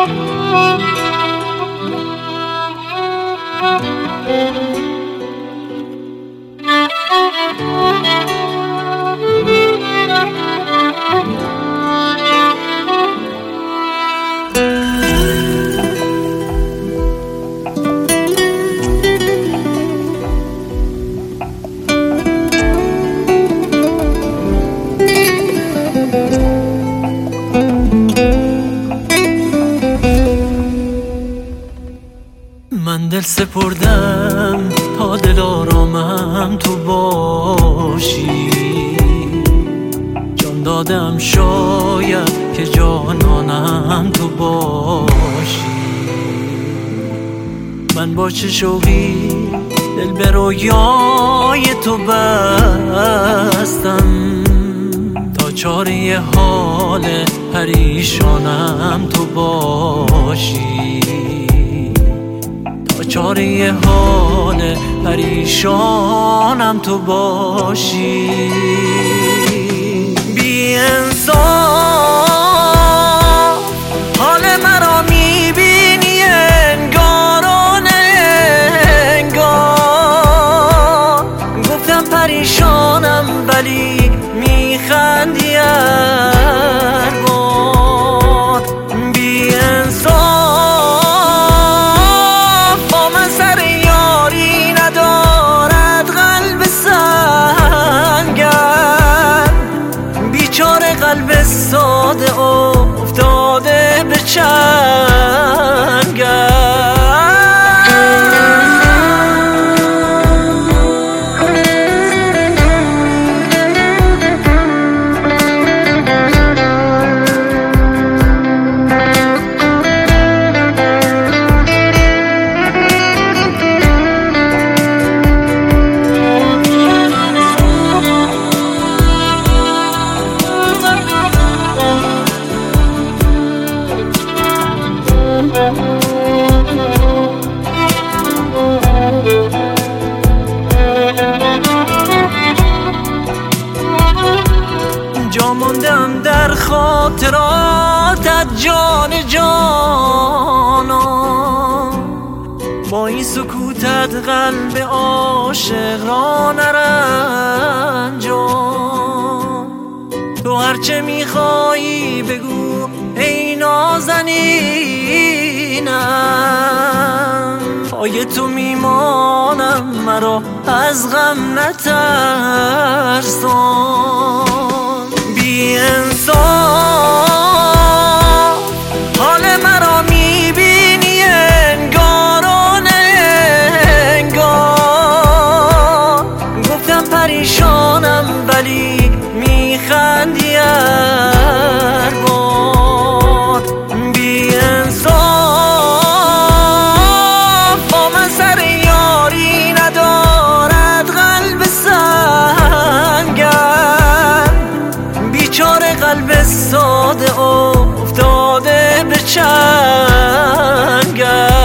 من دل سپردم تا دل آرامم تو باشی، جان دادم شاید که جانانم تو باشی. من با چه شوقی دل به رویای تو بستم، تا چاره حال پریشانم تو باشی، چاره حال پریشانم تو باشی. بی انصاف حال مرا میبینی انگار و نه انگار، گفتم پریشانم ولی میخندی هر بار. بی انصاف قلب ساده افتاده به چنگم. جا موندم در خاطراتت جان جانا، با این سکوتت قلب عاشق را نرنجان. تو هرچه میخوایی بگو ای نازنینم، پای تو میمانم مرا از غم نترسان. بی انصاف حال مرا میبینی انگار و نه انگار، گفتم پریشانم ولی میخندی هر بار. بی انصاف با من سر یاری ندارد قلب سنگم، بیچاره قلب ساده افتاده به چنگم.